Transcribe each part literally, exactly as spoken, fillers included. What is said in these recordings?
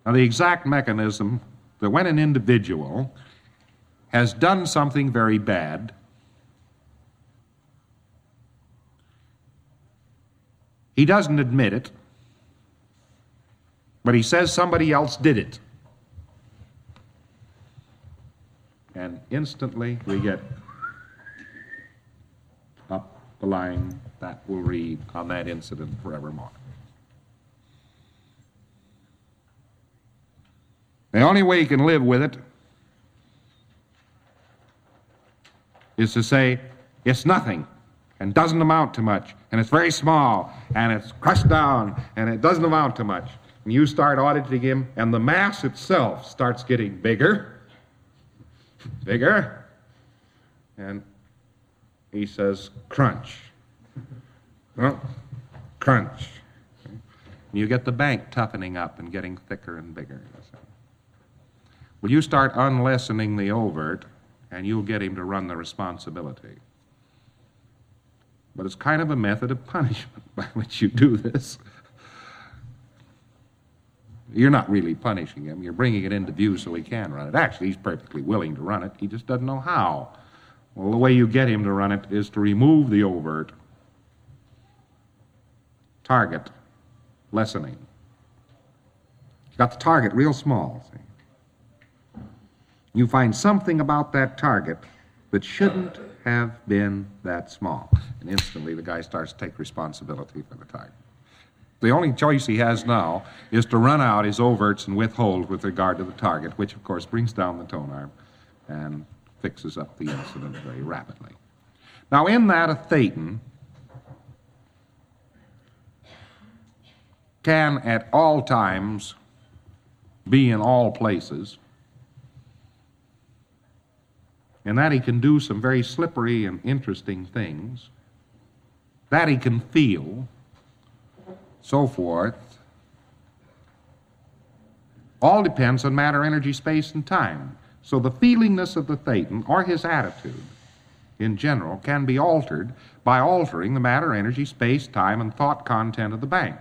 Now, the exact mechanism that when an individual has done something very bad, he doesn't admit it, but he says somebody else did it. And instantly we get up the line that will read on that incident forevermore. The only way you can live with it is to say it's nothing and doesn't amount to much, and it's very small, and it's crushed down, and it doesn't amount to much. And you start auditing him, and the mass itself starts getting bigger, bigger, and he says, crunch. Well, crunch. And you get the bank toughening up and getting thicker and bigger. Well, you start unlessening the overt, and you'll get him to run the responsibility. But it's kind of a method of punishment by which you do this. You're not really punishing him. You're bringing it into view so he can run it. Actually, he's perfectly willing to run it. He just doesn't know how. Well, the way you get him to run it is to remove the overt, target, lessening. You got the target real small, see? You find something about that target that shouldn't have been that small. And instantly the guy starts to take responsibility for the target. The only choice he has now is to run out his overts and withhold with regard to the target, which of course brings down the tone arm and fixes up the incident very rapidly. Now in that, a thetan can at all times be in all places, and that he can do some very slippery and interesting things, that he can feel, so forth, all depends on matter, energy, space, and time. So the feelingness of the thetan, or his attitude in general, can be altered by altering the matter, energy, space, time, and thought content of the bank.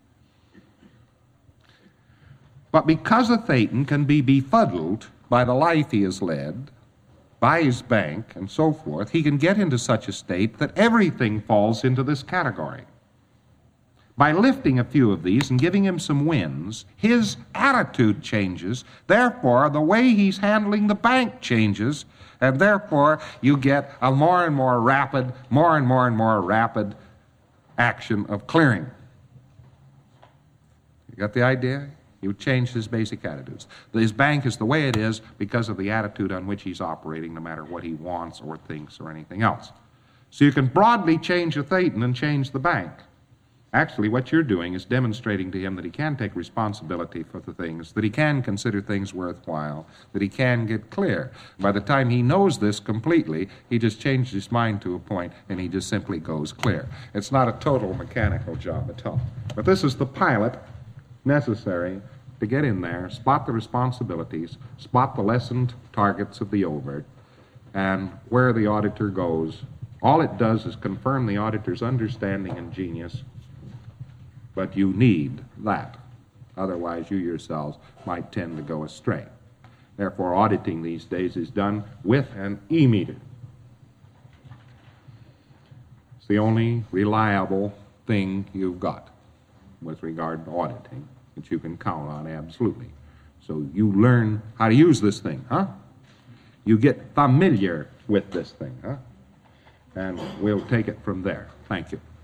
But because a thetan can be befuddled by the life he has led, by his bank, and so forth, he can get into such a state that everything falls into this category. By lifting a few of these and giving him some wins, his attitude changes, therefore the way he's handling the bank changes, and therefore you get a more and more rapid, more and more and more rapid action of clearing. You got the idea? You change his basic attitudes. His bank is the way it is because of the attitude on which he's operating, no matter what he wants or thinks or anything else. So you can broadly change a thetan and change the bank. Actually, what you're doing is demonstrating to him that he can take responsibility for the things, that he can consider things worthwhile, that he can get clear. By the time he knows this completely, he just changes his mind to a point and he just simply goes clear. It's not a total mechanical job at all. But this is the pilot necessary to get in there, spot the responsibilities, spot the lessened targets of the overt, and where the auditor goes. All it does is confirm the auditor's understanding and genius, but you need that. Otherwise, you yourselves might tend to go astray. Therefore, auditing these days is done with an E-meter. It's the only reliable thing you've got with regard to auditing that you can count on absolutely. So you learn how to use this thing, huh? You get familiar with this thing, huh? And we'll take it from there. Thank you.